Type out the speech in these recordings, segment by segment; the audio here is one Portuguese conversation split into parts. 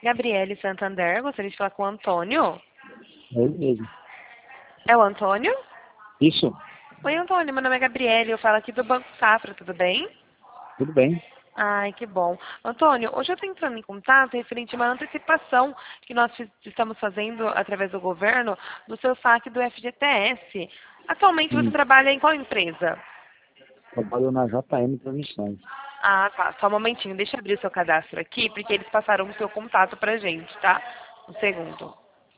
Gabriele Santander, gostaria de falar com o Antônio. É ele mesmo. É o Antônio? Isso, Oi, Antônio, meu nome é Gabriele, eu falo aqui do Banco Safra, tudo bem? tudo bem. Ai, que bom. Antônio, hoje eu estou entrando em contato referente a uma antecipação que nós estamos fazendo através do governo do seu saque do FGTS. Atualmente você Sim, trabalha em qual empresa? trabalho na JM Transmissões. Ah, tá. Só um momentinho, deixa eu abrir o seu cadastro aqui, porque eles passaram o seu contato pra gente, tá? Um segundo.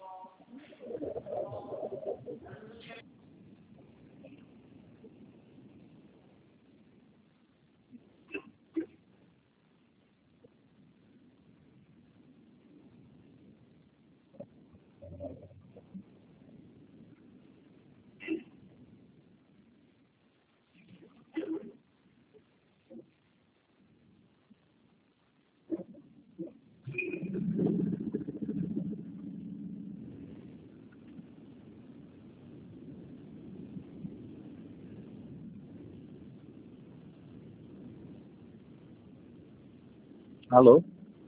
Alô?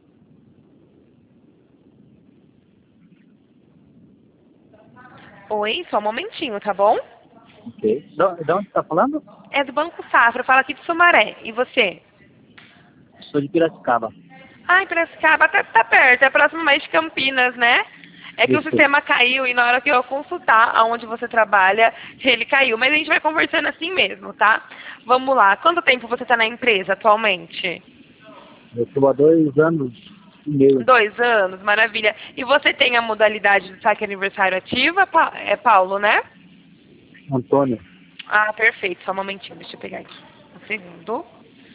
Oi, só um momentinho, tá bom? Ok. De onde está falando? É do Banco Safra, fala aqui de Sumaré. E você? Sou de Piracicaba. Ai, Piracicaba tá perto, é próximo mais de Campinas, né? É que o Isso. sistema caiu e na hora que eu consultar aonde você trabalha, ele caiu. Mas a gente vai conversando assim mesmo, tá? Vamos lá. Quanto tempo você está na empresa atualmente? Eu estou há 2 anos e meio. 2 anos, maravilha. E você tem a modalidade de saque aniversário ativa, é Paulo, né? Antônio. Ah, perfeito. Só um momentinho, deixa eu pegar aqui. Um segundo.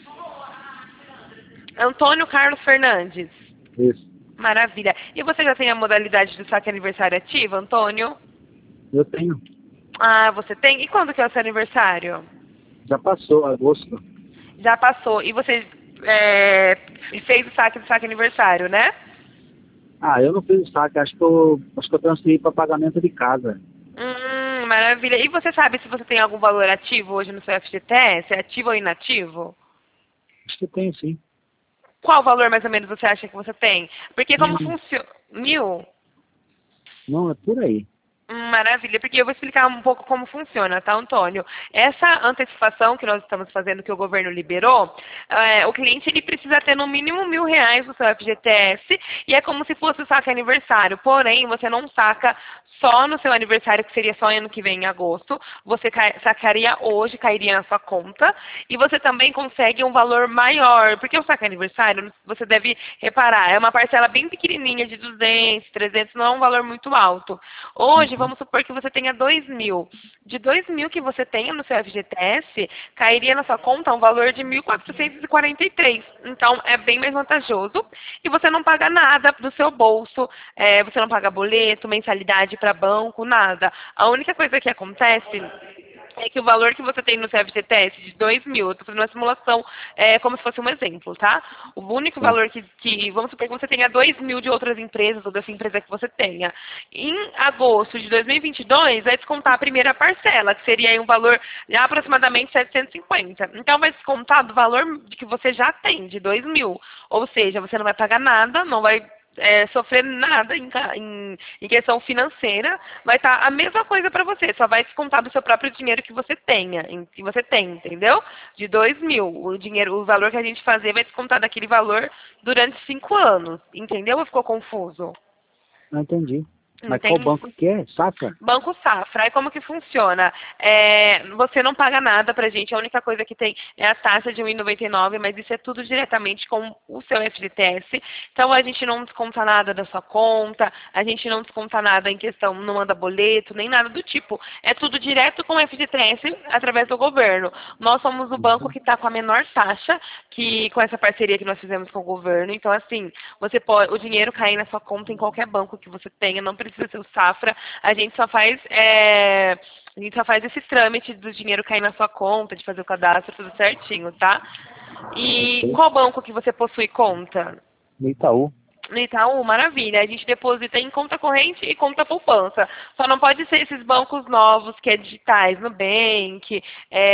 Antônio Carlos Fernandes. Isso. Maravilha. E você já tem a modalidade de saque aniversário ativa, Antônio? Eu tenho. Ah, você tem? E quando que é o seu aniversário? Já passou, agosto. Já passou. E você fez o saque aniversário, né? Ah, eu não fiz o saque. Acho que eu transferi para pagamento de casa. Maravilha. E você sabe se você tem algum valor ativo hoje no seu FGTS? É ativo ou inativo? Acho que tenho, sim. Qual valor mais ou menos você acha que você tem? Porque como Hum, funciona? 1.000? não, é por aí. Maravilha, porque eu vou explicar um pouco como funciona, tá, Antônio? Essa antecipação que nós estamos fazendo, que o governo liberou, o cliente ele precisa ter no mínimo R$ 1.000 no seu FGTS e é como se fosse o saque aniversário. Porém, você não saca só no seu aniversário, que seria só ano que vem, em agosto. Você sacaria hoje, cairia na sua conta. E você também consegue um valor maior, porque o saque aniversário, você deve reparar, é uma parcela bem pequenininha de 200, 300, não é um valor muito alto. Hoje, Uhum. vamos supor que você tenha 2.000. De 2.000 que você tenha no seu FGTS, cairia na sua conta um valor de 1.443. Então, é bem mais vantajoso. E você não paga nada do seu bolso, você não paga boleto, mensalidade para banco, nada. A única coisa que acontece é que o valor que você tem no CFGTS de 2.000, eu estou fazendo uma simulação como se fosse um exemplo, tá? O único Tá. valor vamos supor que você tenha 2.000 de outras empresas, ou dessa empresa que você tenha. Em agosto de 2022, vai descontar a primeira parcela, que seria aí um valor de aproximadamente 750. Então, vai descontar do valor que você já tem, de 2.000. Ou seja, você não vai pagar nada, não vai sofrer nada em questão financeira, vai estar a mesma coisa para você, só vai descontar do seu próprio dinheiro que você tenha, que você tem, entendeu? De 2.000, o valor que a gente fazer vai descontar daquele valor durante 5 anos, entendeu? Ou ficou confuso? Não entendi. Mas qual Entende? banco que é? Safra? Banco Safra, aí como que funciona? Você não paga nada pra gente, a única coisa que tem é a taxa de 1,99, mas isso é tudo diretamente com o seu FGTS. Então a gente não desconta nada da sua conta, a gente não desconta nada em questão, não manda boleto, nem nada do tipo. É tudo direto com o FGTS através do governo. Nós somos o banco Uhum. que está com a menor taxa, com essa parceria que nós fizemos com o governo. Então, assim, você pode, o dinheiro cair na sua conta em qualquer banco que você tenha, não precisa ser o Safra. A gente só faz esse trâmite do dinheiro cair na sua conta, de fazer o cadastro, tudo certinho, tá? E Ok. qual banco que você possui conta? No Itaú. No Itaú, maravilha. A gente deposita em conta corrente e conta poupança. Só não pode ser esses bancos novos que é digitais, Nubank,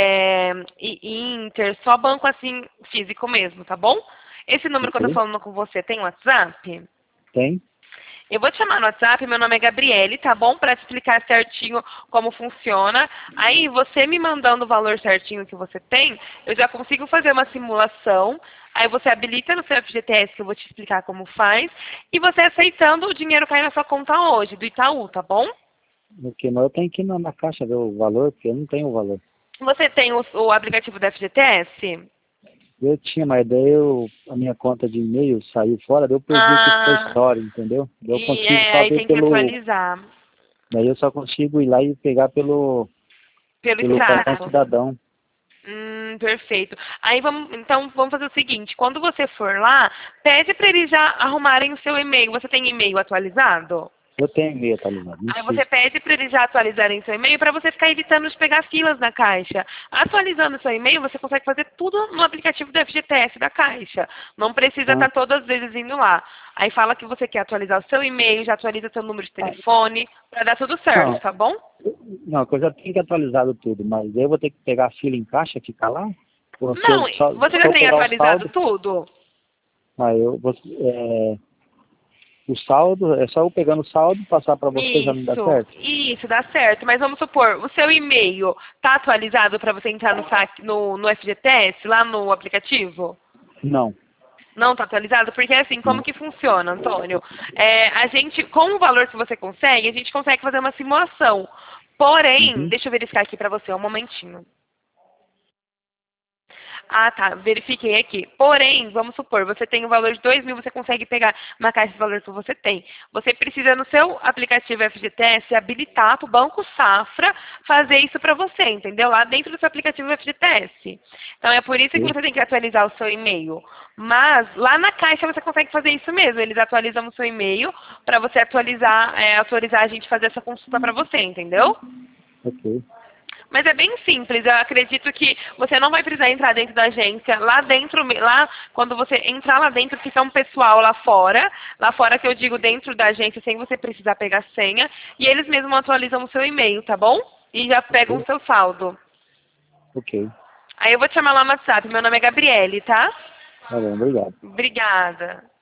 e Inter, só banco assim físico mesmo, tá bom? Esse número que eu tô Ok. falando com você tem WhatsApp? Tem. Eu vou te chamar no WhatsApp, meu nome é Gabriele, tá bom? Para te explicar certinho como funciona. Aí você me mandando o valor certinho que você tem, eu já consigo fazer uma simulação. Aí você habilita no seu FGTS, que eu vou te explicar como faz. E você aceitando, o dinheiro cai na sua conta hoje, do Itaú, tá bom? Ok, mas eu tenho que ir na caixa ver o valor, porque eu não tenho o valor. Você tem o aplicativo da FGTS? Eu tinha, mas daí a minha conta de e-mail saiu fora, daí eu perdi aqui essa Ah, história, entendeu? Daí eu e consigo só aí ver tem que pelo. atualizar. Daí eu só consigo ir lá e pegar Pelo pelo cartão extrato. cidadão. Perfeito. Aí então vamos fazer o seguinte, quando você for lá, pede para eles já arrumarem o seu e-mail. Você tem e-mail atualizado? Eu tenho e-mail atualizado, não Aí você preciso. pede para eles já atualizarem seu e-mail para você ficar evitando de pegar filas na Caixa. Atualizando seu e-mail, você consegue fazer tudo no aplicativo do FGTS da Caixa. Não precisa Ah, estar todas as vezes indo lá. Aí fala que você quer atualizar o seu e-mail, já atualiza seu número de telefone, para dar tudo certo, não, tá bom? não, que eu já tenho que atualizado tudo, mas eu vou ter que pegar a fila em caixa, ficar lá? Ou se Não, eu, só, você se já eu tem pegar o atualizado saldo, tudo? aí o saldo, é só eu pegando o saldo, passar para você, já não dá certo? Isso, dá certo. Mas vamos supor, o seu e-mail tá atualizado para você entrar no FGTS, lá no aplicativo? Não, Não está atualizado? Porque assim, como não. que funciona, Antônio? A gente, com o valor que você consegue, a gente consegue fazer uma simulação. Porém, Uhum. deixa eu verificar aqui para você, um momentinho. Ah, tá. Verifiquei aqui. Porém, vamos supor, você tem o valor de 2.000, você consegue pegar uma caixa de valor que você tem. Você precisa, no seu aplicativo FGTS, habilitar para o Banco Safra fazer isso para você, entendeu? Lá dentro do seu aplicativo FGTS. Então, é por isso que Ok. você tem que atualizar o seu e-mail. Mas, lá na caixa, você consegue fazer isso mesmo. Eles atualizam o seu e-mail para você autorizar a gente fazer essa consulta para você, entendeu? Ok. Mas é bem simples. Eu acredito que você não vai precisar entrar dentro da agência. Lá dentro, lá, quando você entrar lá dentro, fica um pessoal lá fora. Lá fora que eu digo dentro da agência, sem você precisar pegar senha. E eles mesmos atualizam o seu e-mail, tá bom? E já pegam o Ok. seu saldo. Ok. Aí eu vou te chamar lá no WhatsApp. Meu nome é Gabriele, tá? Tá bom, obrigado. Obrigada.